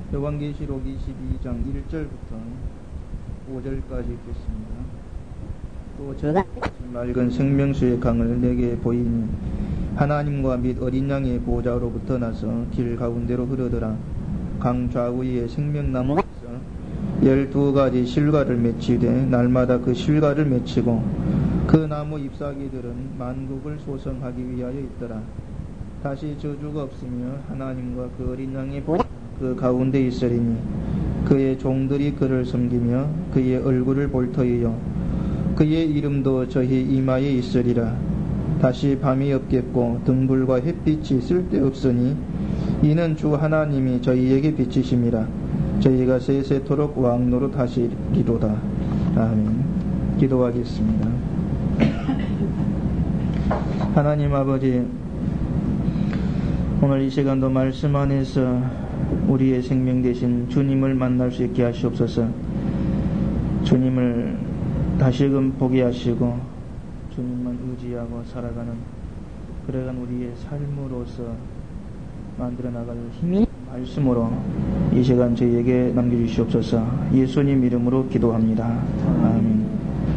요한계시록 22장 1절부터 5절까지 읽겠습니다. 또 저는 맑은 생명수의 강을 내게 보이니 하나님과 및 어린 양의 보좌로부터 나서 길 가운데로 흐르더라. 강 좌우에 생명나무가 있어 12가지 실과를 맺히되 날마다 그 실과를 맺히고 그 나무 잎사귀들은 만국을 소성하기 위하여 있더라. 다시 저주가 없으며 하나님과 그 어린 양의 보좌 그 가운데 있으리니 그의 종들이 그를 섬기며 그의 얼굴을 볼 터이요 그의 이름도 저희 이마에 있으리라. 다시 밤이 없겠고 등불과 햇빛이 쓸데없으니 이는 주 하나님이 저희에게 비치심이라. 저희가 세세토록 왕노릇 하시리로다. 아멘. 기도하겠습니다. 하나님 아버지, 오늘 이 시간도 말씀 안에서 우리의 생명 되신 주님을 만날 수 있게 하시옵소서. 주님을 다시금 보게 하시고 주님만 의지하고 살아가는 그러한 우리의 삶으로서 만들어 나갈 힘이 말씀으로 이 시간 저희에게 남겨주시옵소서. 예수님 이름으로 기도합니다. 아멘.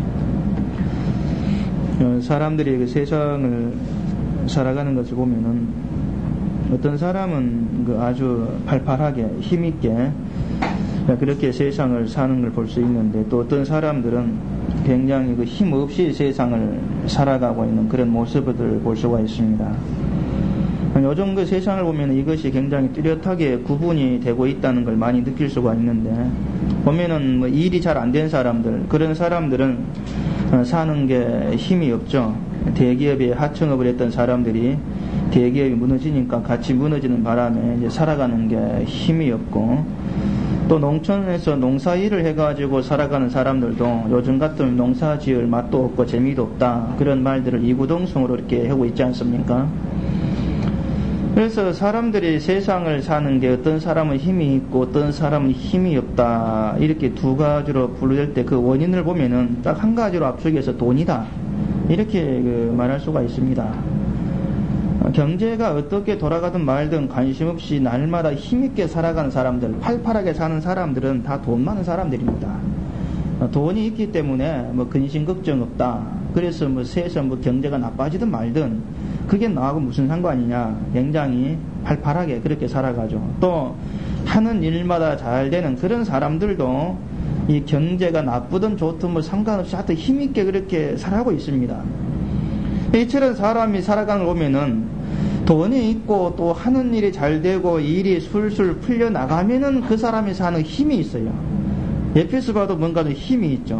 사람들이 그 세상을 살아가는 것을 보면은 어떤 사람은 아주 팔팔하게 힘있게 그렇게 세상을 사는 걸 볼 수 있는데, 또 어떤 사람들은 굉장히 힘없이 세상을 살아가고 있는 그런 모습을 볼 수가 있습니다. 요즘 그 세상을 보면 이것이 굉장히 뚜렷하게 구분이 되고 있다는 걸 많이 느낄 수가 있는데, 보면은 일이 잘 안 된 사람들, 그런 사람들은 사는 게 힘이 없죠. 대기업에 하청업을 했던 사람들이 대기업이 무너지니까 같이 무너지는 바람에 이제 살아가는 게 힘이 없고, 또 농촌에서 농사일을 해가지고 살아가는 사람들도 요즘 같으면 농사 지을 맛도 없고 재미도 없다, 그런 말들을 이구동성으로 이렇게 하고 있지 않습니까? 그래서 사람들이 세상을 사는 게 어떤 사람은 힘이 있고 어떤 사람은 힘이 없다, 이렇게 두 가지로 분류될 때 그 원인을 보면은 딱 한 가지로 압축해서 돈이다, 이렇게 말할 수가 있습니다. 경제가 어떻게 돌아가든 말든 관심 없이 날마다 힘있게 살아가는 사람들, 팔팔하게 사는 사람들은 다 돈 많은 사람들입니다. 돈이 있기 때문에 근심 걱정 없다, 그래서 세서 경제가 나빠지든 말든 그게 나하고 무슨 상관이냐, 굉장히 팔팔하게 그렇게 살아가죠. 또 하는 일마다 잘 되는 그런 사람들도 이 경제가 나쁘든 좋든 상관없이 하여튼 힘있게 그렇게 살아가고 있습니다. 이처럼 사람이 살아가는 거 보면은 돈이 있고 또 하는 일이 잘 되고 일이 술술 풀려 나가면은 그 사람이 사는 힘이 있어요. 옆에서 봐도 뭔가 좀 힘이 있죠.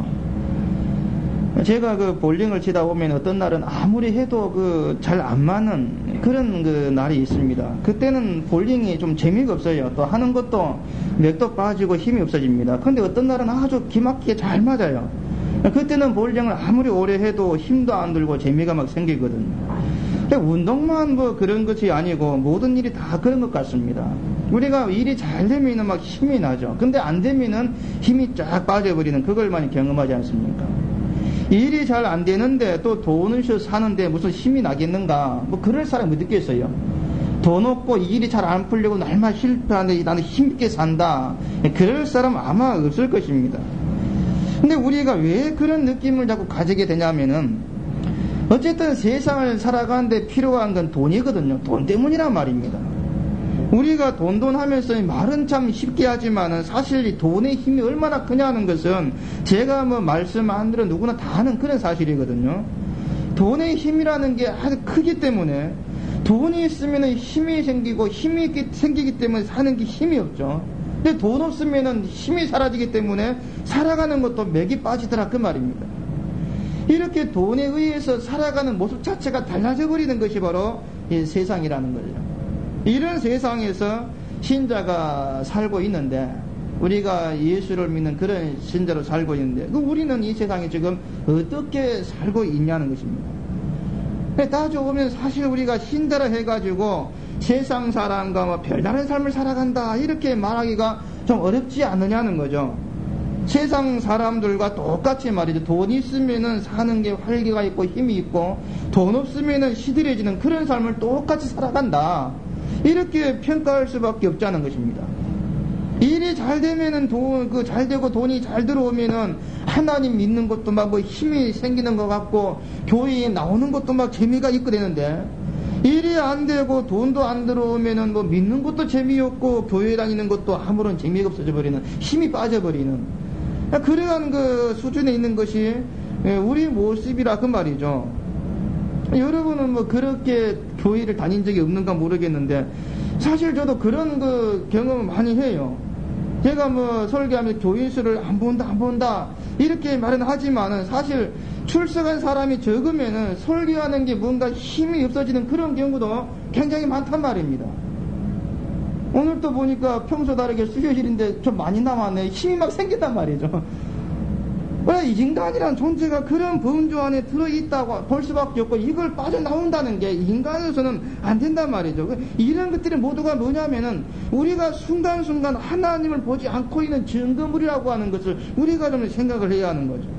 제가 볼링을 치다 보면 어떤 날은 아무리 해도 잘 안 맞는 그런 날이 있습니다. 그때는 볼링이 좀 재미가 없어요. 또 하는 것도 맥도 빠지고 힘이 없어집니다. 근데 어떤 날은 아주 기막히게 잘 맞아요. 그때는 볼링을 아무리 오래 해도 힘도 안 들고 재미가 막 생기거든요. 운동만 그런 것이 아니고 모든 일이 다 그런 것 같습니다. 우리가 일이 잘 되면은 막 힘이 나죠. 근데 안 되면은 힘이 쫙 빠져버리는 그걸 많이 경험하지 않습니까? 일이 잘 안 되는데 또 돈을 사는데 무슨 힘이 나겠는가? 그럴 사람이 어디 있겠어요? 돈 없고 일이 잘 안 풀리고 날마다 실패하는데 나는 힘있게 산다, 그럴 사람 아마 없을 것입니다. 근데 우리가 왜 그런 느낌을 자꾸 가지게 되냐면은, 어쨌든 세상을 살아가는데 필요한 건 돈이거든요. 돈 때문이란 말입니다. 우리가 돈 하면서 말은 참 쉽게 하지만은 사실 이 돈의 힘이 얼마나 크냐는 것은 제가 말씀 안 들어 누구나 다 아는 그런 사실이거든요. 돈의 힘이라는 게 아주 크기 때문에, 돈이 있으면 힘이 생기고 힘이 생기기 때문에 사는 게 힘이 없죠. 근데 돈 없으면 힘이 사라지기 때문에 살아가는 것도 맥이 빠지더라, 그 말입니다. 이렇게 돈에 의해서 살아가는 모습 자체가 달라져 버리는 것이 바로 이 세상이라는 거죠. 이런 세상에서 신자가 살고 있는데, 우리가 예수를 믿는 그런 신자로 살고 있는데, 우리는 이 세상에 지금 어떻게 살고 있냐는 것입니다. 따져보면 사실 우리가 신자라 해가지고 세상 사람과 별다른 삶을 살아간다, 이렇게 말하기가 좀 어렵지 않느냐는 거죠. 세상 사람들과 똑같이 말이죠. 돈 있으면은 사는 게 활기가 있고 힘이 있고, 돈 없으면은 시들해지는 그런 삶을 똑같이 살아간다, 이렇게 평가할 수밖에 없자는 것입니다. 일이 잘 되면은 잘 되고 돈이 잘 들어오면은 하나님 믿는 것도 막 힘이 생기는 것 같고 교회에 나오는 것도 막 재미가 있고 되는데, 일이 안 되고 돈도 안 들어오면은 믿는 것도 재미없고 교회 다니는 것도 아무런 재미가 없어져 버리는, 힘이 빠져버리는 그러한 수준에 있는 것이 우리 모습이라 그 말이죠. 여러분은 그렇게 교회를 다닌 적이 없는가 모르겠는데, 사실 저도 그런 경험을 많이 해요. 제가 설교하면서 교인 수를 안 본다 이렇게 말은 하지만은, 사실 출석한 사람이 적으면은 설교하는 게 뭔가 힘이 없어지는 그런 경우도 굉장히 많단 말입니다. 오늘 또 보니까 평소 다르게 수요일인데 좀 많이 남았네. 힘이 막 생긴단 말이죠. 왜 인간이란 존재가 그런 범주 안에 들어있다고 볼 수밖에 없고, 이걸 빠져나온다는 게 인간으로서는 안 된단 말이죠. 이런 것들이 모두가 뭐냐면은, 우리가 순간순간 하나님을 보지 않고 있는 증거물이라고 하는 것을 우리가 좀 생각을 해야 하는 거죠.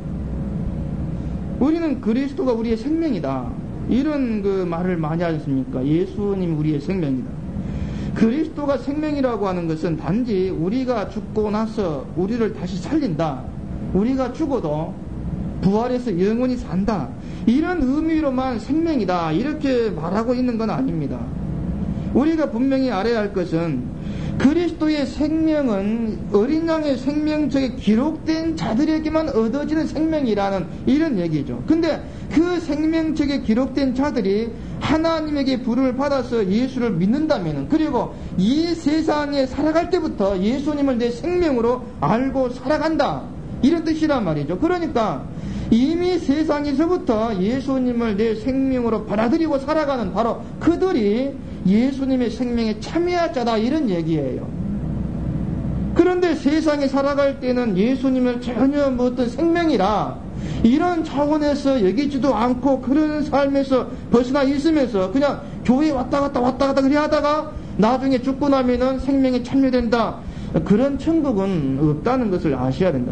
우리는 그리스도가 우리의 생명이다, 이런 말을 많이 하지 않습니까? 예수님이 우리의 생명이다. 그리스도가 생명이라고 하는 것은 단지 우리가 죽고 나서 우리를 다시 살린다, 우리가 죽어도 부활해서 영원히 산다, 이런 의미로만 생명이다 이렇게 말하고 있는 건 아닙니다. 우리가 분명히 알아야 할 것은, 그리스도의 생명은 어린 양의 생명책에 기록된 자들에게만 얻어지는 생명이라는 이런 얘기죠. 근데 그 생명책에 기록된 자들이 하나님에게 부름을 받아서 예수를 믿는다면, 그리고 이 세상에 살아갈 때부터 예수님을 내 생명으로 알고 살아간다, 이런 뜻이란 말이죠. 그러니까 이미 세상에서부터 예수님을 내 생명으로 받아들이고 살아가는 바로 그들이 예수님의 생명에 참여할 자다, 이런 얘기예요. 그런데 세상에 살아갈 때는 예수님을 전혀 어떤 생명이라 이런 차원에서 여기지도 않고, 그런 삶에서 벗어나 있으면서 그냥 교회에 왔다 갔다 그래 하다가 나중에 죽고 나면은 생명에 참여된다, 그런 천국은 없다는 것을 아셔야 된다.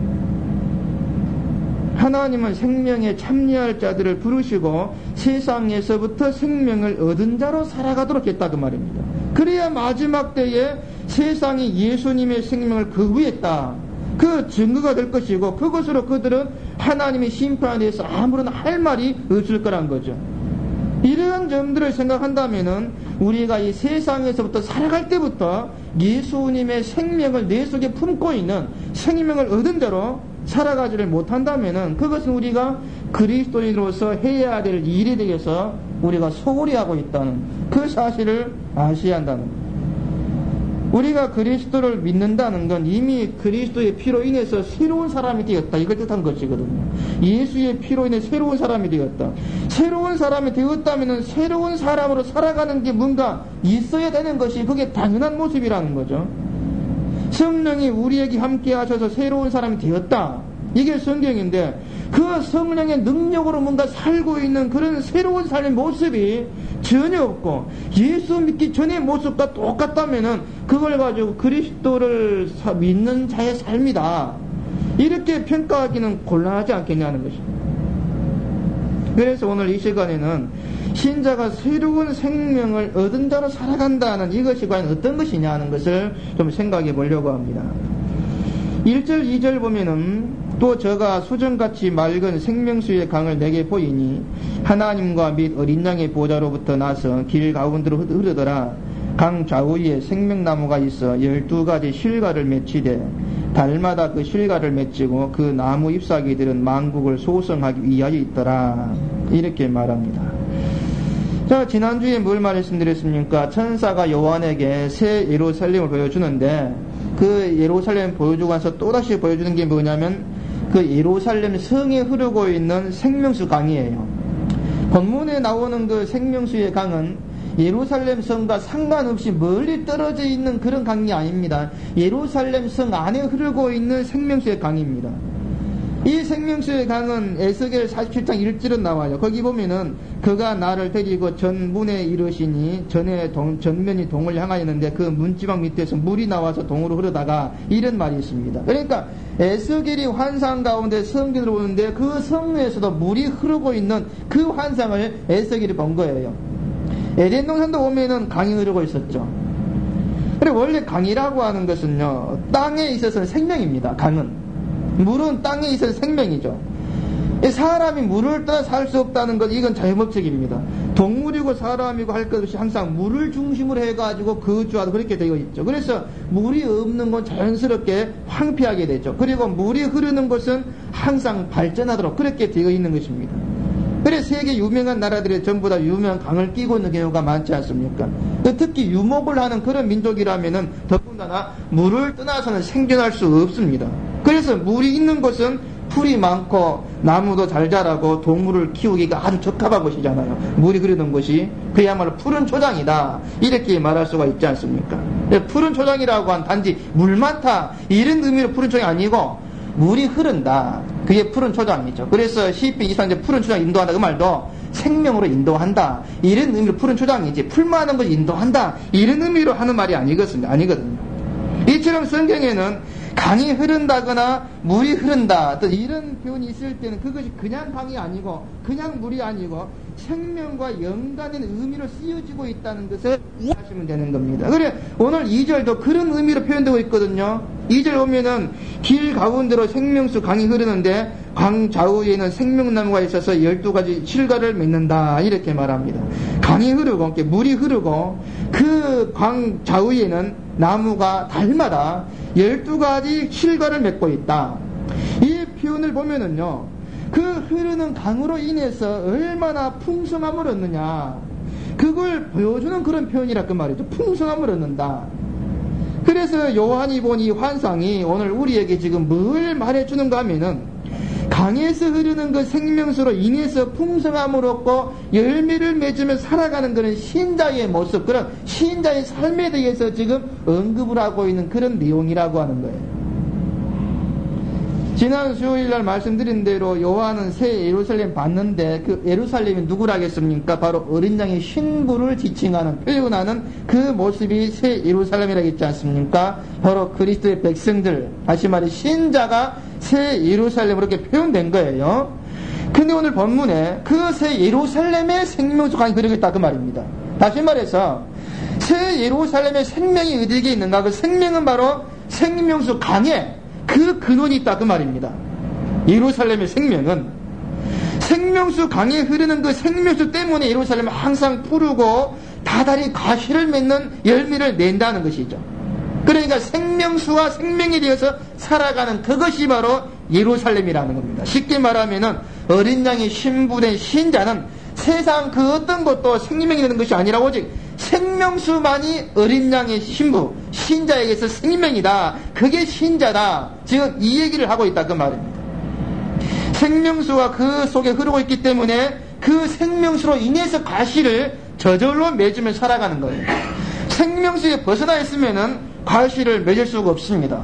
하나님은 생명에 참여할 자들을 부르시고 세상에서부터 생명을 얻은 자로 살아가도록 했다, 그 말입니다. 그래야 마지막 때에 세상이 예수님의 생명을 거부했다, 그 증거가 될 것이고, 그것으로 그들은 하나님의 심판에 대해서 아무런 할 말이 없을 거란 거죠. 이러한 점들을 생각한다면은, 우리가 이 세상에서부터 살아갈 때부터 예수님의 생명을 내 속에 품고 있는, 생명을 얻은 대로 살아가지를 못한다면은, 그것은 우리가 그리스도인으로서 해야 될 일에 대해서 우리가 소홀히 하고 있다는 그 사실을 아셔야 한다는 거예요. 우리가 그리스도를 믿는다는 건 이미 그리스도의 피로 인해서 새로운 사람이 되었다, 이걸 뜻한 것이거든요. 예수의 피로 인해 새로운 사람이 되었다. 새로운 사람이 되었다면은 새로운 사람으로 살아가는 게 뭔가 있어야 되는 것이, 그게 당연한 모습이라는 거죠. 성령이 우리에게 함께 하셔서 새로운 사람이 되었다, 이게 성경인데, 그 성령의 능력으로 뭔가 살고 있는 그런 새로운 삶의 모습이 전혀 없고, 예수 믿기 전의 모습과 똑같다면은 그걸 가지고 그리스도를 믿는 자의 삶이다, 이렇게 평가하기는 곤란하지 않겠냐는 것입니다. 그래서 오늘 이 시간에는 신자가 새로운 생명을 얻은 자로 살아간다는 이것이 과연 어떤 것이냐 하는 것을 좀 생각해 보려고 합니다. 1절 2절 보면은, 또 저가 수정같이 맑은 생명수의 강을 내게 보이니 하나님과 및 어린 양의 보좌로부터 나서 길 가운데로 흐르더라. 강 좌우에 생명나무가 있어 12가지 실과를 맺히되 달마다 그 실과를 맺히고 그 나무 잎사귀들은 만국을 소성하기 위하여 있더라, 이렇게 말합니다. 자, 지난주에 뭘 말씀드렸습니까? 천사가 요한에게 새 예루살렘을 보여주는데, 그 예루살렘 보여주고 나서 또다시 보여주는 게 뭐냐면, 그 예루살렘 성에 흐르고 있는 생명수 강이에요. 본문에 나오는 그 생명수의 강은 예루살렘 성과 상관없이 멀리 떨어져 있는 그런 강이 아닙니다. 예루살렘 성 안에 흐르고 있는 생명수의 강입니다. 이 생명수의 강은 에스겔 47장 1절은 나와요. 거기 보면은 그가 나를 데리고 전문에 이르시니 전면이 동을 향하였는데 그 문지방 밑에서 물이 나와서 동으로 흐르다가, 이런 말이 있습니다. 그러니까 에스겔이 환상 가운데 성전으로 오는데 그 성에서도 물이 흐르고 있는 그 환상을 에스겔이 본 거예요. 에덴 동산도 오면은 강이 흐르고 있었죠. 그리고 원래 강이라고 하는 것은요, 땅에 있어서는 생명입니다. 강은. 물은 땅에 있어서 생명이죠. 사람이 물을 떠나 살 수 없다는 것, 이건 자연법칙입니다. 동물이고 사람이고 할 것 없이 항상 물을 중심으로 해가지고 거주하고 그렇게 되어 있죠. 그래서 물이 없는 건 자연스럽게 황폐하게 되죠. 그리고 물이 흐르는 곳은 항상 발전하도록 그렇게 되어 있는 것입니다. 그래서 세계 유명한 나라들이 전부 다 유명한 강을 끼고 있는 경우가 많지 않습니까? 특히 유목을 하는 그런 민족이라면은 더군다나 물을 떠나서는 생존할 수 없습니다. 그래서 물이 있는 곳은 풀이 많고 나무도 잘 자라고 동물을 키우기가 아주 적합한 곳이잖아요. 물이 흐르는 곳이 그야말로 푸른 초장이다, 이렇게 말할 수가 있지 않습니까? 푸른 초장이라고 한 단지 물 많다 이런 의미로 푸른 초장이 아니고 물이 흐른다, 그게 푸른 초장이죠. 그래서 시편 23절 푸른 초장 인도한다, 그 말도 생명으로 인도한다 이런 의미로 푸른 초장이지 풀 많은 걸 인도한다 이런 의미로 하는 말이 아니거든요. 이처럼 성경에는 강이 흐른다거나 물이 흐른다 이런 표현이 있을 때는 그것이 그냥 강이 아니고 그냥 물이 아니고 생명과 연관된 의미로 쓰여지고 있다는 것을 이해하시면 되는 겁니다. 그래 오늘 2절도 그런 의미로 표현되고 있거든요. 2절 보면은 길 가운데로 생명수 강이 흐르는데 강 좌우에는 생명나무가 있어서 12가지 실과를 맺는다, 이렇게 말합니다. 강이 흐르고 물이 흐르고 그 강 좌우에는 나무가 달마다 12가지 실과를 맺고 있다. 이 표현을 보면은요, 그 흐르는 강으로 인해서 얼마나 풍성함을 얻느냐, 그걸 보여주는 그런 표현이라 그 말이죠. 풍성함을 얻는다. 그래서 요한이 본 이 환상이 오늘 우리에게 지금 뭘 말해주는가 하면은 강에서 흐르는 그 생명수로 인해서 풍성함을 얻고 열매를 맺으며 살아가는 그런 신자의 모습, 그런 신자의 삶에 대해서 지금 언급을 하고 있는 그런 내용이라고 하는 거예요. 지난 수요일날 말씀드린 대로 요한은 새 예루살렘 봤는데 그 예루살렘이 누구라겠습니까? 바로 어린 양의 신부를 지칭하는, 표현하는 그 모습이 새 예루살렘이라고 했지 않습니까? 바로 그리스도의 백성들, 다시 말해 신자가 새 예루살렘으로 이렇게 표현된 거예요. 근데 오늘 본문에 그 새 예루살렘의 생명수 강이 흐르고 있다, 그 말입니다. 다시 말해서 새 예루살렘의 생명이 어디에 있는가? 그 생명은 바로 생명수 강에 그 근원이 있다, 그 말입니다. 예루살렘의 생명은 생명수 강에 흐르는 그 생명수 때문에 예루살렘은 항상 푸르고 다달이 가시를 맺는 열매를 낸다는 것이죠. 그러니까 생명수와 생명이 되어서 살아가는 그것이 바로 예루살렘이라는 겁니다. 쉽게 말하면은 어린 양의 신부된 신자는 세상 그 어떤 것도 생명이 되는 것이 아니라 오직 생명수만이 어린 양의 신부, 신자에게서 생명이다. 그게 신자다. 지금 이 얘기를 하고 있다, 그 말입니다. 생명수가 그 속에 흐르고 있기 때문에 그 생명수로 인해서 가시를 저절로 맺으며 살아가는 거예요. 생명수에 벗어나 있으면은 가시를 맺을 수가 없습니다.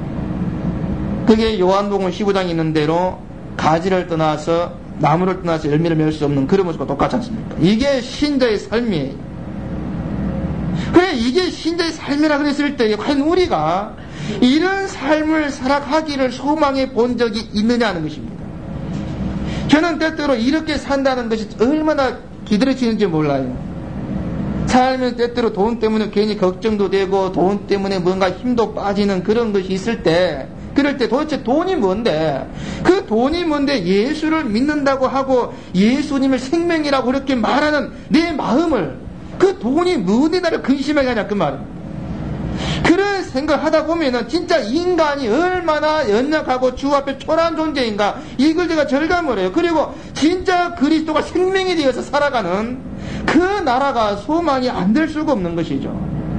그게 요한복음 15장에 있는 대로 가지를 떠나서 나무를 떠나서 열매를 맺을 수 없는 그런 모습과 똑같지 않습니까? 이게 신자의 삶이에요. 그래, 이게 신자의 삶이라 그랬을 때 과연 우리가 이런 삶을 살아가기를 소망해 본 적이 있느냐는 것입니다. 저는 때때로 이렇게 산다는 것이 얼마나 기다려지는지 몰라요. 살면 때때로 돈 때문에 괜히 걱정도 되고 돈 때문에 뭔가 힘도 빠지는 그런 것이 있을 때, 그럴 때 도대체 돈이 뭔데, 그 돈이 뭔데 예수를 믿는다고 하고 예수님을 생명이라고 그렇게 말하는 내 마음을 그 돈이 뭔데 나를 근심하게 하냐, 그 말입니다. 그런 생각을 하다 보면은 진짜 인간이 얼마나 연약하고 주 앞에 초라한 존재인가, 이걸 제가 절감을 해요. 그리고 진짜 그리스도가 생명이 되어서 살아가는 그 나라가 소망이 안 될 수가 없는 것이죠.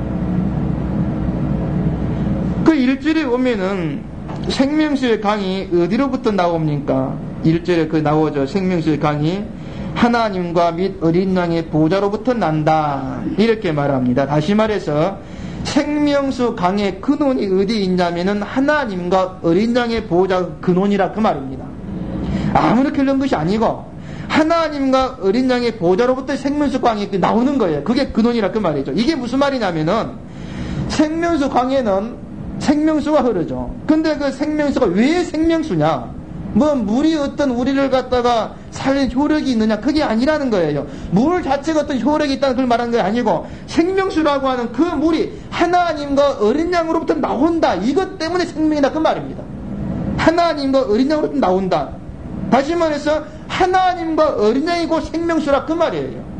그 1절에 보면은 생명수의 강이 어디로부터 나옵니까? 1절에 그 나오죠. 생명수의 강이 하나님과 및 어린 양의 보좌로부터 난다, 이렇게 말합니다. 다시 말해서 생명수 강의 근원이 어디 있냐면은 하나님과 어린 양의 보좌 근원이라 그 말입니다. 아무렇게 그런 것이 아니고 하나님과 어린 양의 보좌로부터 생명수 강이 나오는 거예요. 그게 근원이라 그 말이죠. 이게 무슨 말이냐면은 생명수 강에는 생명수가 흐르죠. 근데 그 생명수가 왜 생명수냐? 뭐 물이 어떤 우리를 갖다가 살리는 효력이 있느냐, 그게 아니라는 거예요. 물 자체가 어떤 효력이 있다는 걸 말하는 게 아니고, 생명수라고 하는 그 물이 하나님과 어린 양으로부터 나온다, 이것 때문에 생명이다, 그 말입니다. 하나님과 어린 양으로부터 나온다. 다시 말해서 하나님과 어린 양이고 생명수라, 그 말이에요.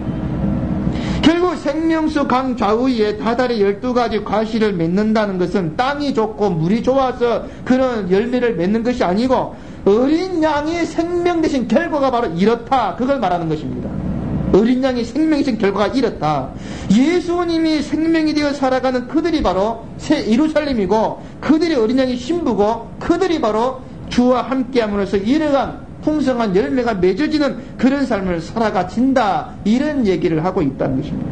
결국 생명수 강 좌우에 다달이 12가지 과실을 맺는다는 것은 땅이 좋고 물이 좋아서 그런 열매를 맺는 것이 아니고, 어린 양이 생명 되신 결과가 바로 이렇다, 그걸 말하는 것입니다. 어린 양이 생명이신 결과가 이렇다. 예수님이 생명이 되어 살아가는 그들이 바로 새 예루살렘이고, 그들이 어린 양의 신부고, 그들이 바로 주와 함께함으로써 이러한 풍성한 열매가 맺어지는 그런 삶을 살아가진다, 이런 얘기를 하고 있다는 것입니다.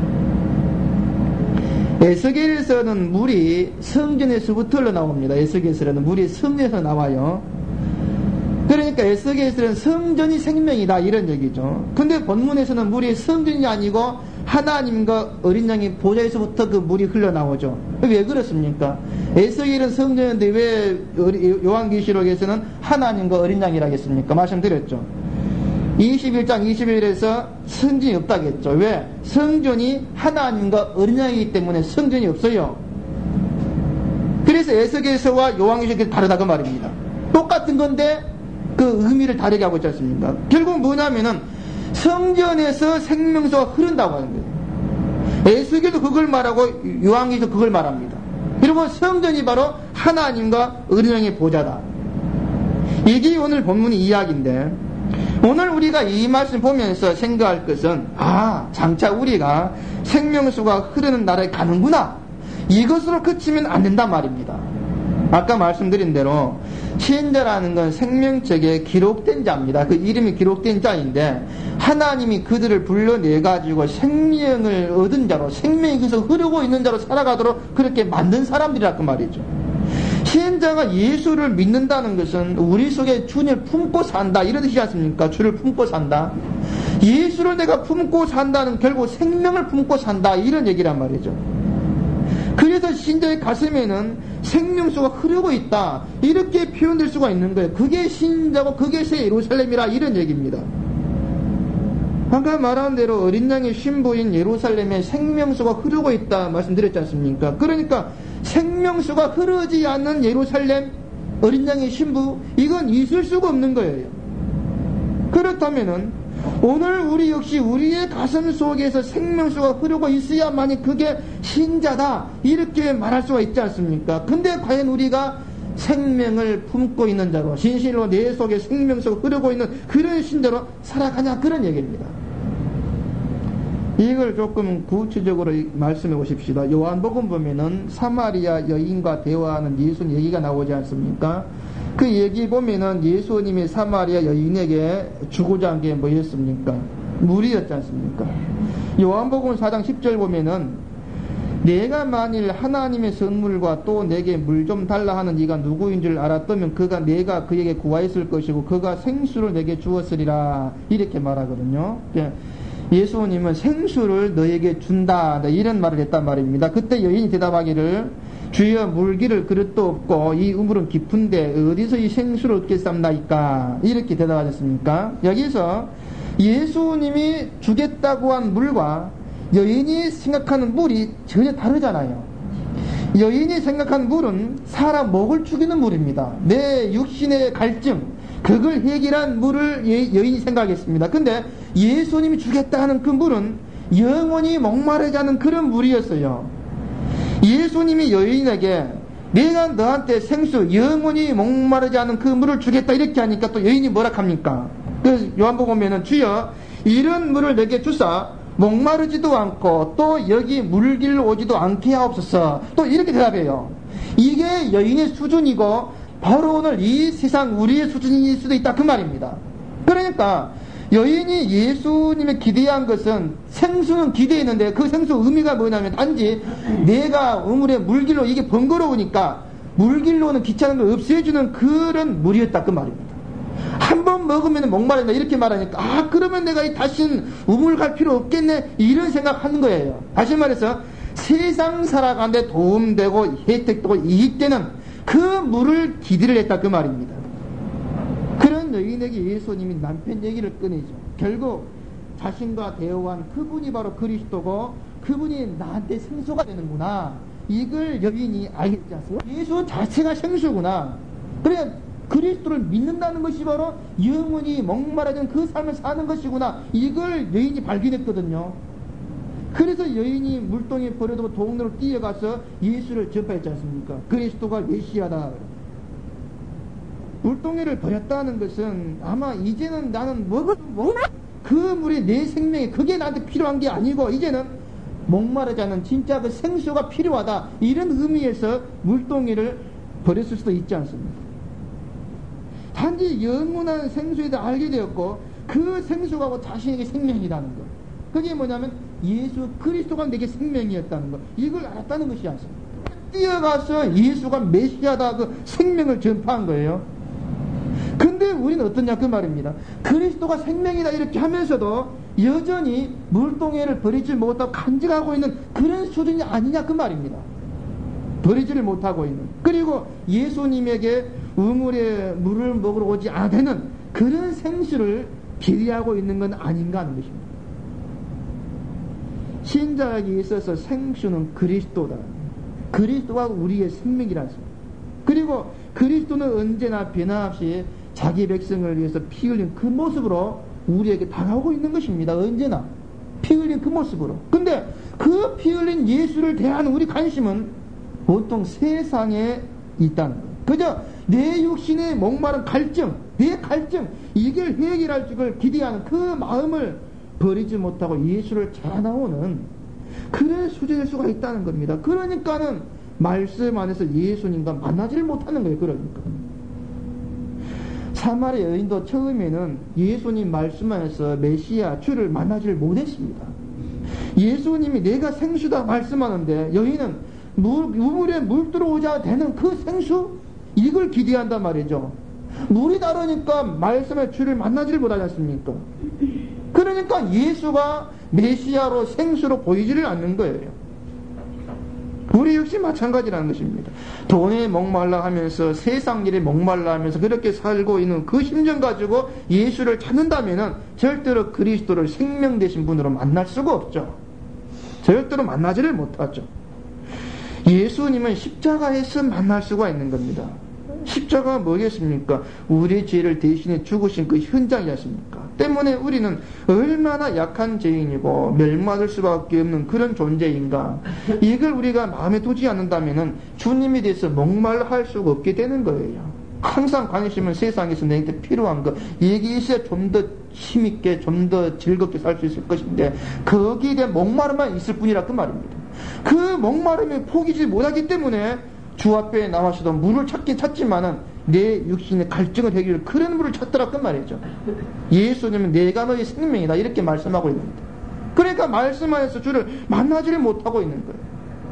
에스겔에서는 물이 성전에서부터 흘러나옵니다. 에스겔에서는 물이 성전에서 나와요. 그러니까 에스겔에서는 성전이 생명이다, 이런 얘기죠. 근데 본문에서는 물이 성전이 아니고 하나님과 어린 양의 보좌에서부터 그 물이 흘러나오죠. 왜 그렇습니까? 에스겔은 성전인데 왜 요한계시록에서는 하나님과 어린 양이라 했습니까? 말씀드렸죠. 21장 21절에서 성전이 없다겠죠. 왜? 성전이 하나님과 어린 양이기 때문에 성전이 없어요. 그래서 에스겔서와 요한계시록이 다르다, 그 말입니다. 똑같은 건데 그 의미를 다르게 하고 있지 않습니까? 결국 뭐냐면은 성전에서 생명수가 흐른다고 하는 거예요. 에스겔도 그걸 말하고 요한계시록도 그걸 말합니다. 그리고 성전이 바로 하나님과 어린 양의 보좌다. 이게 오늘 본문의 이야기인데, 오늘 우리가 이 말씀 보면서 생각할 것은, 장차 우리가 생명수가 흐르는 나라에 가는구나, 이것으로 그치면 안 된단 말입니다. 아까 말씀드린 대로 신자라는 건 생명책에 기록된 자입니다. 그 이름이 기록된 자인데, 하나님이 그들을 불러내가지고 생명을 얻은 자로, 생명이 계속 흐르고 있는 자로 살아가도록 그렇게 만든 사람들이라 그 말이죠. 신자가 예수를 믿는다는 것은 우리 속에 주님을 품고 산다, 이런 뜻이지 않습니까? 주를 품고 산다. 예수를 내가 품고 산다는 결국 생명을 품고 산다, 이런 얘기란 말이죠. 그래서 신자의 가슴에는 생명수가 흐르고 있다, 이렇게 표현될 수가 있는 거예요. 그게 신자고 그게 새 예루살렘이라, 이런 얘기입니다. 아까 말한 대로 어린 양의 신부인 예루살렘에 생명수가 흐르고 있다 말씀드렸지 않습니까? 그러니까 생명수가 흐르지 않는 예루살렘, 어린 양의 신부, 이건 있을 수가 없는 거예요. 그렇다면은 오늘 우리 역시 우리의 가슴 속에서 생명수가 흐르고 있어야만이 그게 신자다, 이렇게 말할 수가 있지 않습니까? 근데 과연 우리가 생명을 품고 있는 자로, 진실로 내 속에 생명수가 흐르고 있는 그런 신자로 살아가냐, 그런 얘기입니다. 이걸 조금 구체적으로 말씀해 보십시다. 요한복음 보면은 사마리아 여인과 대화하는 예수 얘기가 나오지 않습니까? 그 얘기 보면은 예수님이 사마리아 여인에게 주고자 한 게 뭐였습니까? 물이었지 않습니까? 요한복음 4장 10절 보면은 내가 만일 하나님의 선물과 또 내게 물 좀 달라 하는 이가 누구인 줄 알았다면 그가 내가 그에게 구하였을 것이고 그가 생수를 내게 주었으리라, 이렇게 말하거든요. 예수님은 생수를 너에게 준다, 이런 말을 했단 말입니다. 그때 여인이 대답하기를 주여 물기를 그릇도 없고 이 우물은 깊은데 어디서 이 생수를 얻겠습니까? 이렇게 대답하셨습니까? 여기서 예수님이 주겠다고 한 물과 여인이 생각하는 물이 전혀 다르잖아요. 여인이 생각한 물은 사람 목을 죽이는 물입니다. 내 육신의 갈증, 그걸 해결한 물을 여인이 생각했습니다. 근데 예수님이 주겠다 하는 그 물은 영원히 목마르지 않은 그런 물이었어요. 예수님이 여인에게 내가 너한테 생수, 영원히 목마르지 않은 그 물을 주겠다, 이렇게 하니까 또 여인이 뭐라 합니까? 그래서 요한복음 보면은 주여 이런 물을 내게 주사 목마르지도 않고 또 여기 물길로 오지도 않게 하옵소서, 또 이렇게 대답해요. 이게 여인의 수준이고 바로 오늘 이 세상 우리의 수준일 수도 있다, 그 말입니다. 그러니까 여인이 예수님의 기대한 것은, 생수는 기대했는데 그 생수 의미가 뭐냐면 단지 내가 우물에 물길로, 이게 번거로우니까 물길로는 귀찮은 걸 없애주는 그런 물이었다, 그 말입니다. 한 번 먹으면 목마른다, 이렇게 말하니까 그러면 내가 다시는 우물 갈 필요 없겠네, 이런 생각하는 거예요. 다시 말해서 세상 살아가는데 도움되고 혜택되고 이익되는 그 물을 기대를 했다, 그 말입니다. 그런 여인에게 예수님이 남편 얘기를 꺼내죠. 결국 자신과 대화한 그분이 바로 그리스도고 그분이 나한테 생수가 되는구나. 이걸 여인이 알겠지 않습니까? 예수 자체가 생수구나. 그래 그리스도를 믿는다는 것이 바로 영원히 목마르던 그 삶을 사는 것이구나. 이걸 여인이 발견했거든요. 그래서 여인이 물동에 버려두고 동네로 뛰어가서 예수를 전파했지 않습니까? 그리스도가 메시아다. 물동이를 버렸다는 것은 아마 이제는 나는 그 물이 내 생명이 그게 나한테 필요한 게 아니고 이제는 목마르지 않은 진짜 그 생수가 필요하다. 이런 의미에서 물동이를 버렸을 수도 있지 않습니까? 단지 영원한 생수에 대해 알게 되었고 그 생수가 자신에게 생명이라는 것. 그게 뭐냐면 예수 그리스도가 내게 생명이었다는 것. 이걸 알았다는 것이 않습니까? 뛰어가서 예수가 메시아다 그 생명을 전파한 거예요. 근데 우리는 어떠냐 그 말입니다. 그리스도가 생명이다 이렇게 하면서도 여전히 물동해를 버리지 못하고 간직하고 있는 그런 수준이 아니냐 그 말입니다. 버리지를 못하고 있는. 그리고 예수님에게 우물에 물을 먹으러 오지 않는 그런 생수를 기대하고 있는 건 아닌가 하는 것입니다. 신자에게 있어서 생수는 그리스도다. 그리스도가 우리의 생명이라는 것입니다. 그리고 그리스도는 언제나 변함없이 자기 백성을 위해서 피 흘린 그 모습으로 우리에게 다가오고 있는 것입니다. 언제나 피 흘린 그 모습으로. 근데 그 피 흘린 예수를 대하는 우리 관심은 보통 세상에 있다는 거예요. 그저 내 육신의 목마른 갈증, 내 갈증, 이걸 해결할 줄 기대하는 그 마음을 버리지 못하고 예수를 찾아나오는 그런 수준일 수가 있다는 겁니다. 그러니까는 말씀 안에서 예수님과 만나지를 못하는 거예요. 그러니까 사마리아 여인도 처음에는 예수님 말씀 안에서 메시아 주를 만나지를 못했습니다. 예수님이 내가 생수다 말씀하는데 여인은 우물에 물 들어오자 되는 그 생수 이걸 기대한단 말이죠. 물이 다르니까 말씀의 주를 만나지를 못하지 않습니까? 그러니까 예수가 메시아로 생수로 보이지를 않는 거예요. 우리 역시 마찬가지라는 것입니다. 돈에 목말라 하면서 세상 일에 목말라 하면서 그렇게 살고 있는 그 심정 가지고 예수를 찾는다면은 절대로 그리스도를 생명 되신 분으로 만날 수가 없죠. 절대로 만나지를 못하죠. 예수님은 십자가에서 만날 수가 있는 겁니다. 십자가가 뭐겠습니까? 우리의 죄를 대신해 죽으신 그 현장이지 않습니까? 때문에 우리는 얼마나 약한 죄인이고 멸망할 수밖에 없는 그런 존재인가. 이걸 우리가 마음에 두지 않는다면 주님에 대해서 목말할 수가 없게 되는 거예요. 항상 관심은 세상에서 내게 필요한 것, 여기 있어야 좀 더 힘있게 좀 더 즐겁게 살 수 있을 것인데 거기에 대한 목마름만 있을 뿐이라 그 말입니다. 그 목마름을 포기지 못하기 때문에 주 앞에 나와서도 물을 찾긴 찾지만은 내 육신의 갈증을 해결할 그런 물을 찾더라 그 말이죠. 예수님은 내가 너의 생명이다 이렇게 말씀하고 있는데, 그러니까 말씀 안에서 주를 만나지를 못하고 있는 거예요.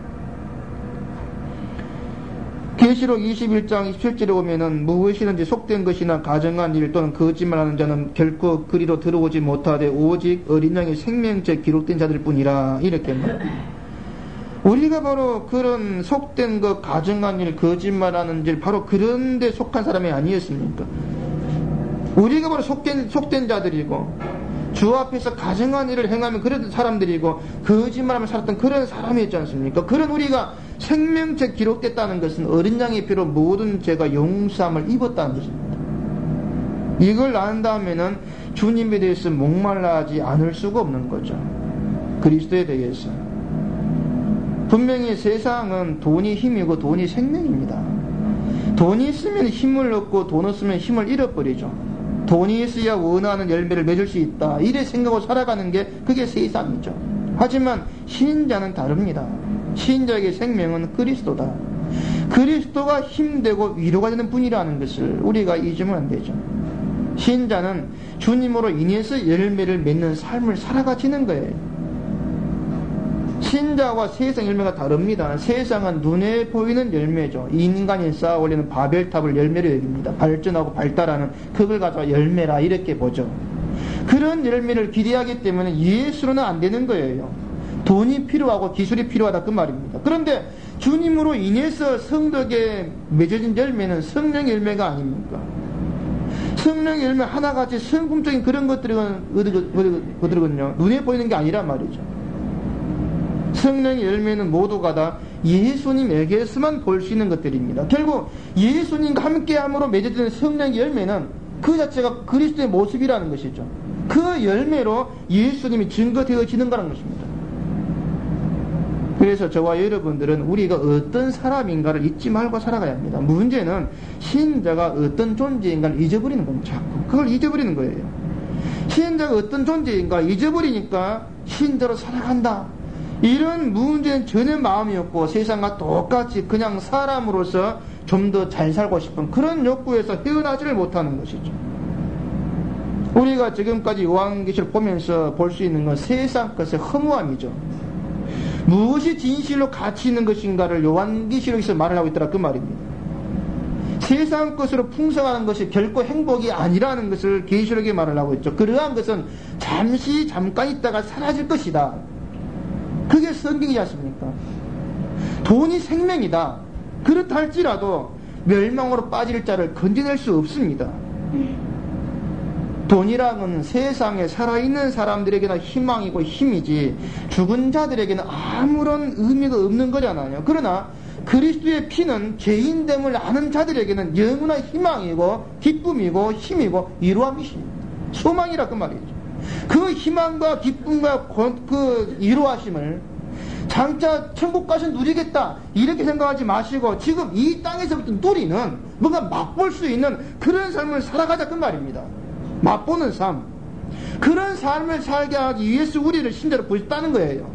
계시록 21장 27절에 보면은 무엇이든지 속된 것이나 가정한 일 또는 거짓말하는 자는 결코 그리로 들어오지 못하되 오직 어린 양의 생명책 기록된 자들 뿐이라 이렇게 말합니다. 우리가 바로 그런 속된 것, 가증한 일, 거짓말하는 일, 바로 그런 데 속한 사람이 아니었습니까? 우리가 바로 속된 자들이고, 주 앞에서 가증한 일을 행하면 그런 사람들이고, 거짓말하며 살았던 그런 사람이었지 않습니까? 그런 우리가 생명체 기록됐다는 것은 어린 양의 피로 모든 죄가 용서함을 입었다는 것입니다. 이걸 안 다음에는 주님에 대해서 목말라하지 않을 수가 없는 거죠. 그리스도에 대해서. 분명히 세상은 돈이 힘이고 돈이 생명입니다. 돈이 있으면 힘을 얻고 돈 없으면 힘을 잃어버리죠. 돈이 있어야 원하는 열매를 맺을 수 있다. 이래 생각하고 살아가는 게 그게 세상이죠. 하지만 신자는 다릅니다. 신자에게 생명은 그리스도다. 그리스도가 힘되고 위로가 되는 분이라는 것을 우리가 잊으면 안 되죠. 신자는 주님으로 인해서 열매를 맺는 삶을 살아가지는 거예요. 신자와 세상 열매가 다릅니다. 세상은 눈에 보이는 열매죠. 인간이 쌓아 올리는 바벨탑을 열매로 여깁니다. 발전하고 발달하는 그걸 가져가 열매라 이렇게 보죠. 그런 열매를 기대하기 때문에 예수로는 안 되는 거예요. 돈이 필요하고 기술이 필요하다 그 말입니다. 그런데 주님으로 인해서 성덕에 맺어진 열매는 성령 열매가 아닙니까? 성령의 열매 하나같이 성품적인 그런 것들은요, 눈에 보이는 게 아니란 말이죠. 성령의 열매는 모두가 다 예수님에게서만 볼 수 있는 것들입니다. 결국 예수님과 함께함으로 맺어지는 성령의 열매는 그 자체가 그리스도의 모습이라는 것이죠. 그 열매로 예수님이 증거되어지는 거라는 것입니다. 그래서 저와 여러분들은 우리가 어떤 사람인가를 잊지 말고 살아가야 합니다. 문제는 신자가 어떤 존재인가를 잊어버리는 겁니다. 자꾸 그걸 잊어버리는 거예요. 신자가 어떤 존재인가 잊어버리니까 신자로 살아간다, 이런 문제는 전혀 마음이 없고 세상과 똑같이 그냥 사람으로서 좀 더 잘 살고 싶은 그런 욕구에서 헤어나지를 못하는 것이죠. 우리가 지금까지 요한계시를 보면서 볼 수 있는 건 세상 것의 허무함이죠. 무엇이 진실로 가치 있는 것인가를 요한계시록에서 말을 하고 있더라, 그 말입니다. 세상 것으로 풍성하는 것이 결코 행복이 아니라는 것을 계시록에 말을 하고 있죠. 그러한 것은 잠깐 있다가 사라질 것이다. 그게 성경이지 않습니까? 돈이 생명이다. 그렇다 할지라도 멸망으로 빠질 자를 건져낼 수 없습니다. 돈이라는 세상에 살아있는 사람들에게는 희망이고 힘이지 죽은 자들에게는 아무런 의미가 없는 거잖아요. 그러나 그리스도의 피는 죄인됨을 아는 자들에게는 영원한 희망이고 기쁨이고 힘이고 이루함이십니다. 소망이라 그 말이죠. 그 희망과 기쁨과 그 이루하심을 장차 천국 가서 누리겠다 이렇게 생각하지 마시고 지금 이 땅에서부터 누리는 뭔가 맛볼 수 있는 그런 삶을 살아가자 그 말입니다. 맛보는 삶, 그런 삶을 살게 하기 위해서 우리를 신자로 부르셨다는 거예요.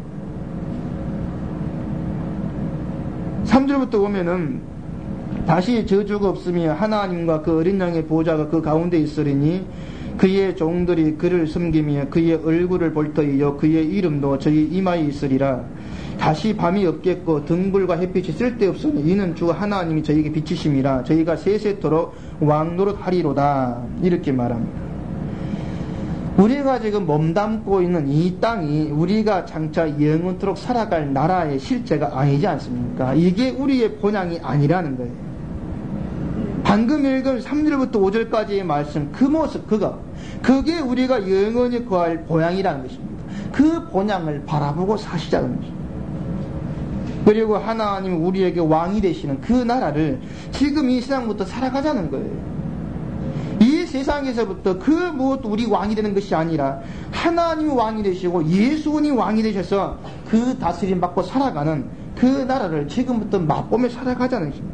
3절부터 보면은 다시 저주가 없으며 하나님과 그 어린 양의 보호자가 그 가운데 있으리니 그의 종들이 그를 섬기며 그의 얼굴을 볼 터이요 그의 이름도 저희 이마에 있으리라. 다시 밤이 없겠고 등불과 햇빛이 쓸데없으니 이는 주 하나님이 저희에게 빛이심이라. 저희가 세세토록 왕노릇 하리로다. 이렇게 말합니다. 우리가 지금 몸담고 있는 이 땅이 우리가 장차 영원토록 살아갈 나라의 실제가 아니지 않습니까? 이게 우리의 본향이 아니라는 거예요. 방금 읽은 3절부터 5절까지의 말씀, 그 모습, 그게 우리가 영원히 거할 본향이라는 것입니다. 그 본향을 바라보고 사시자는 것입니다. 그리고 하나님 우리에게 왕이 되시는 그 나라를 지금 이 세상부터 살아가자는 거예요. 이 세상에서부터 그 무엇도 우리 왕이 되는 것이 아니라 하나님이 왕이 되시고 예수님이 왕이 되셔서 그 다스림 받고 살아가는 그 나라를 지금부터 맛보며 살아가자는 것입니다.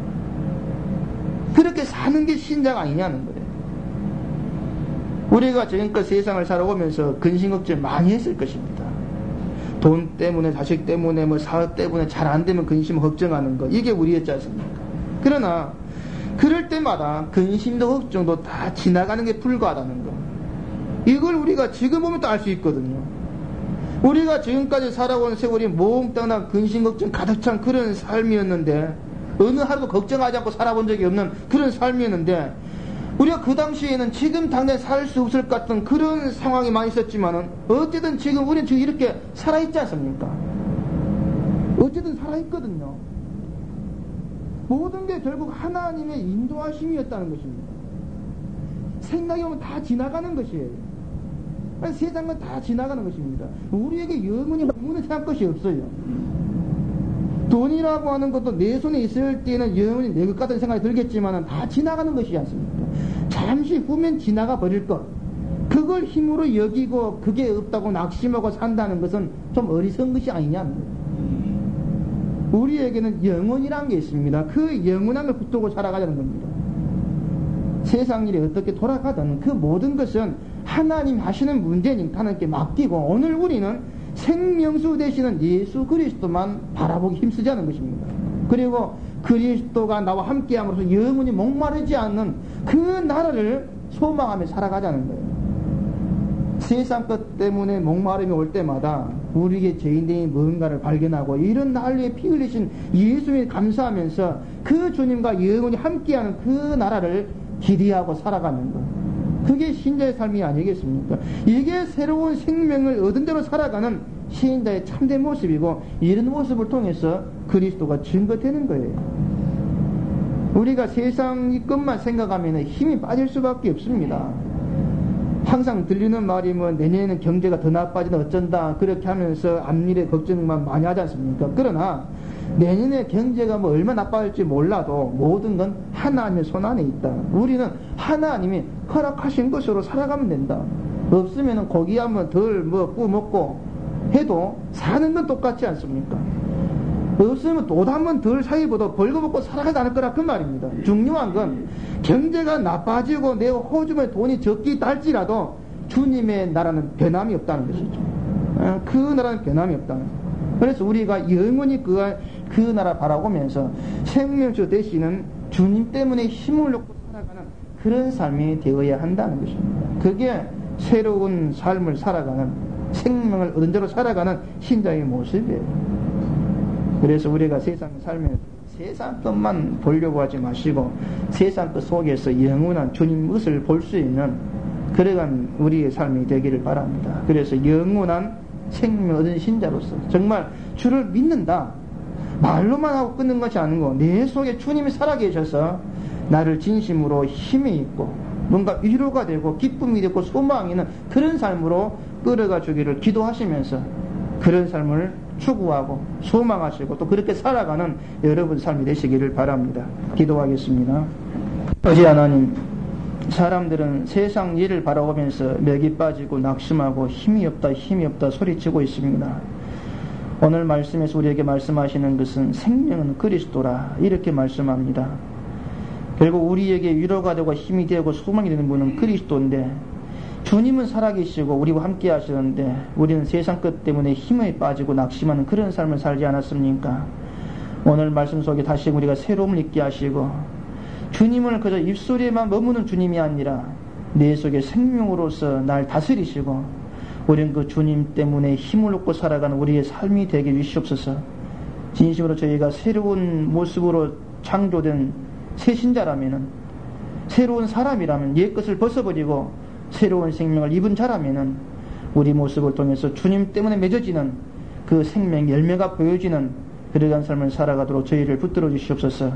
그렇게 사는 게 신자가 아니냐는 거예요. 우리가 지금껏 세상을 살아오면서 근심 걱정 많이 했을 것입니다. 돈 때문에, 자식 때문에, 사업 때문에 잘 안 되면 근심 걱정하는 거, 이게 우리였지 않습니까? 그러나 그럴 때마다 근심도 걱정도 다 지나가는 게 불과하다는 거, 이걸 우리가 지금 보면 또 알 수 있거든요. 우리가 지금까지 살아온 세월이 몽땅한 근심 걱정 가득 찬 그런 삶이었는데, 어느 하루도 걱정하지 않고 살아본 적이 없는 그런 삶이었는데, 우리가 그 당시에는 지금 당장 살 수 없을 것 같은 그런 상황이 많이 있었지만은 어쨌든 지금 우리는 지금 이렇게 살아있지 않습니까? 어쨌든 살아있거든요. 모든 게 결국 하나님의 인도하심이었다는 것입니다. 생각해보면 다 지나가는 것이에요. 세상은 다 지나가는 것입니다. 우리에게 영원히 생각할 것이 없어요. 돈이라고 하는 것도 내 손에 있을 때는 영원히 내 것 같은 생각이 들겠지만 다 지나가는 것이지 않습니까? 잠시 후면 지나가 버릴 것, 그걸 힘으로 여기고 그게 없다고 낙심하고 산다는 것은 좀 어리석은 것이 아니냐는 거예요. 우리에게는 영혼이라는 게 있습니다. 그 영원함을 붙들고 살아가자는 겁니다. 세상 일이 어떻게 돌아가든 그 모든 것은 하나님 하시는 문제니까 하나님께 맡기고, 오늘 우리는 생명수 되시는 예수 그리스도만 바라보기 힘쓰자는 것입니다. 그리고 그리스도가 나와 함께함으로써 영원히 목마르지 않는 그 나라를 소망하며 살아가자는 거예요. 세상 것 때문에 목마름이 올 때마다 우리에게 죄인됨이 뭔가를 발견하고, 이런 난리에 피 흘리신 예수님을 감사하면서 그 주님과 영원히 함께하는 그 나라를 기대하고 살아가는 것, 그게 신자의 삶이 아니겠습니까? 이게 새로운 생명을 얻은 대로 살아가는 신자의 참된 모습이고, 이런 모습을 통해서 그리스도가 증거되는 거예요. 우리가 세상 것만 생각하면 힘이 빠질 수밖에 없습니다. 항상 들리는 말이 뭐 내년에는 경제가 더 나빠지나 어쩐다 그렇게 하면서 앞일에 걱정만 많이 하지 않습니까? 그러나 내년에 경제가 뭐 얼마 나빠질지 몰라도 모든 건 하나님의 손 안에 있다. 우리는 하나님이 허락하신 것으로 살아가면 된다. 없으면 고기 한번 덜 구워 먹고 해도 사는 건 똑같지 않습니까? 없으면 돈 한 번 덜 사이보다 벌거벗고 살아가지 않을 거라 그 말입니다. 중요한 건 경제가 나빠지고 내 호주머니 돈이 적기 할지라도 주님의 나라는 변함이 없다는 것이죠. 그 나라는 변함이 없다는 것이죠. 그래서 우리가 영원히 그 나라 바라보면서 생명수 되시는 주님 때문에 힘을 얻고 살아가는 그런 삶이 되어야 한다는 것입니다. 그게 새로운 삶을 살아가는, 생명을 얻은 대로 살아가는 신자의 모습이에요. 그래서 우리가 세상 살면 세상 것만 보려고 하지 마시고 세상 것 속에서 영원한 주님 것을 볼 수 있는 그러한 우리의 삶이 되기를 바랍니다. 그래서 영원한 생명 얻은 신자로서 정말 주를 믿는다, 말로만 하고 끊는 것이 아니고 내 속에 주님이 살아계셔서 나를 진심으로 힘이 있고 뭔가 위로가 되고 기쁨이 되고 소망이 있는 그런 삶으로 끌어가 주기를 기도하시면서 그런 삶을 추구하고 소망하시고 또 그렇게 살아가는 여러분 삶이 되시기를 바랍니다. 기도하겠습니다. 아버지 하나님, 사람들은 세상 일을 바라보면서 맥이 빠지고 낙심하고 힘이 없다 소리치고 있습니다. 오늘 말씀에서 우리에게 말씀하시는 것은 생명은 그리스도라 이렇게 말씀합니다. 결국 우리에게 위로가 되고 힘이 되고 소망이 되는 분은 그리스도인데 주님은 살아계시고 우리와 함께 하시는데 우리는 세상 것 때문에 힘에 빠지고 낙심하는 그런 삶을 살지 않았습니까? 오늘 말씀 속에 다시 우리가 새로움을 잊게 하시고 주님을 그저 입소리에만 머무는 주님이 아니라 내 속에 생명으로서 날 다스리시고 우리는 그 주님 때문에 힘을 얻고 살아가는 우리의 삶이 되게 주시옵소서. 진심으로 저희가 새로운 모습으로 창조된 새 신자라면은, 새로운 사람이라면, 옛 것을 벗어버리고 새로운 생명을 입은 자라면은 우리 모습을 통해서 주님 때문에 맺어지는 그 생명 열매가 보여지는 그러한 삶을 살아가도록 저희를 붙들어 주시옵소서.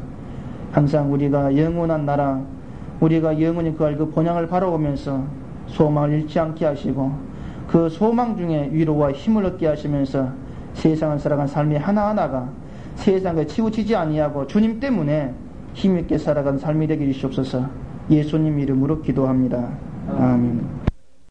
항상 우리가 영원한 나라, 우리가 영원히 그 본향을 바라보면서 소망을 잃지 않게 하시고 그 소망 중에 위로와 힘을 얻게 하시면서 세상을 살아가는 삶이 하나하나가 세상에 치우치지 아니하고 주님 때문에 힘있게 살아가는 삶이 되게 주시옵소서. 예수님 이름으로 기도합니다. 아멘.